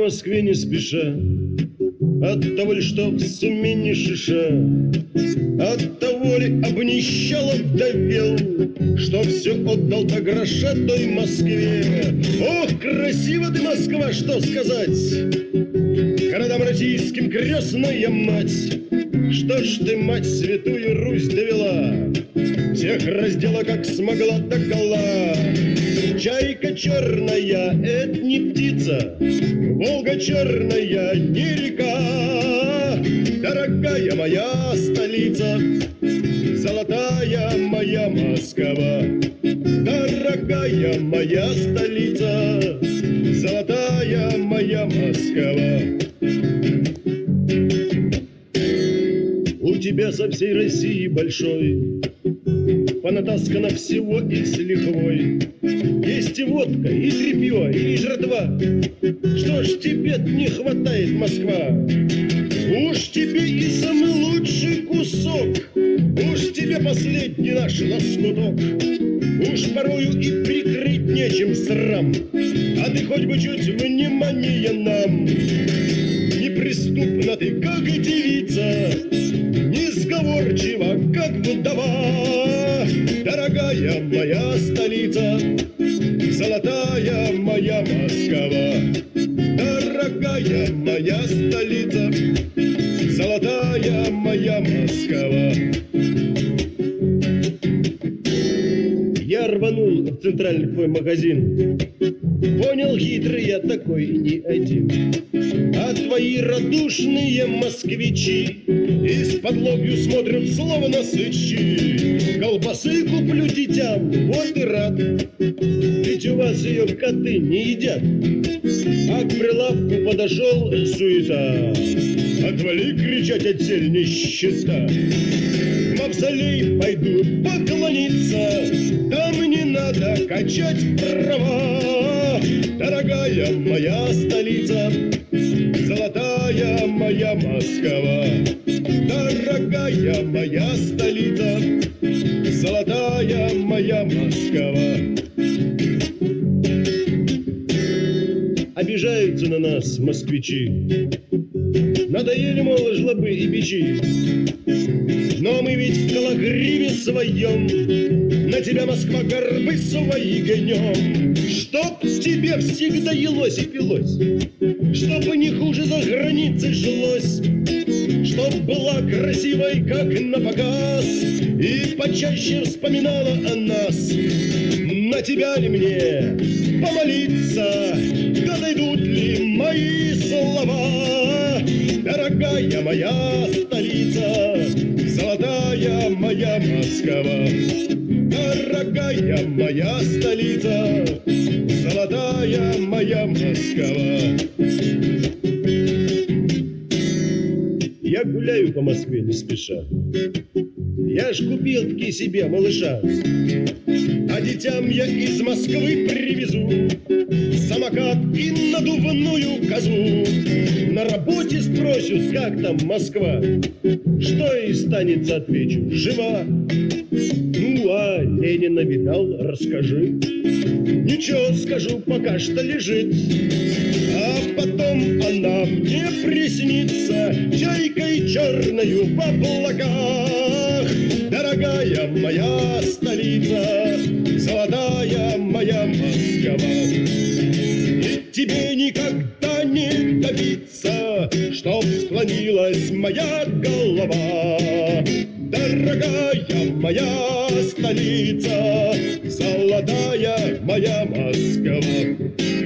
Москве не спеша, от того ли, что в сумме не шиша, от того ли обнищал, овдовел, что все отдал до гроша той Москве. Ох, красиво ты, Москва, что сказать! Городам российским крестная мать. Что ж ты, мать, святую Русь довела, всех раздела, как смогла, докола. Чайка черная — это не птица, Волга черная — не река. Дорогая моя столица, золотая моя Москва. Дорогая моя столица, золотая моя Москва. У тебя со всей России большой понатаскано всего и с лихвой. Есть и водка, и тряпье, и жратва. Что ж тебе не хватает, Москва? Уж тебе и самый лучший кусок, уж тебе последний наш лоскуток. Уж порою и прикрыть нечем срам, а ты хоть бы чуть внимания нам. Неприступна ты, как девица, несговорчива, как вдова. Дорогая моя столица, золотая моя Москва. Дорогая моя столица, золотая моя Москва. Я рванул в центральный твой магазин. Понял, хитрый я такой не один. А твои радушные москвичи из-под лобью смотрят, словно сычи. Колбасы куплю детям, вот и рад, ведь у вас ее коты не едят. А к прилавку подошел суета. Отвали кричать, отсель нищета. В мавзолей пойду поклониться, там не надо качать права. Дорогая моя столица, золотая моя Москва. Дорогая моя столица, золотая моя Москва. Обижаются на нас москвичи, надоели, мол, жлобы и бичи. Но мы ведь в кологриве своем на тебя, Москва, горбы свои гнем. Чтоб тебе всегда елось и пилось, чтоб не хуже за границей жилось, чтоб была красивой, как на показ, и почаще вспоминала о нас. На тебя ли мне помолиться, да дойдут ли мои слова? Дорогая моя столица, золотая моя Москва. Дорогая моя столица, золотая моя Москва. Я гуляю по Москве не спеша, я ж купил-таки себе малыша. А детям я из Москвы привезу самокат и надувную козу. На работе спросят, как там Москва, что и станется, отвечу, жива. Ну, а Ленина видал, расскажи. Ничего, скажу, пока что лежит. А потом она мне приснится чайкой черною в облаках. Дорогая моя столица, золотая моя Москва. И тебе никогда не добиться, чтоб склонилась моя голова. Дорогая моя столица, золотая моя Москва.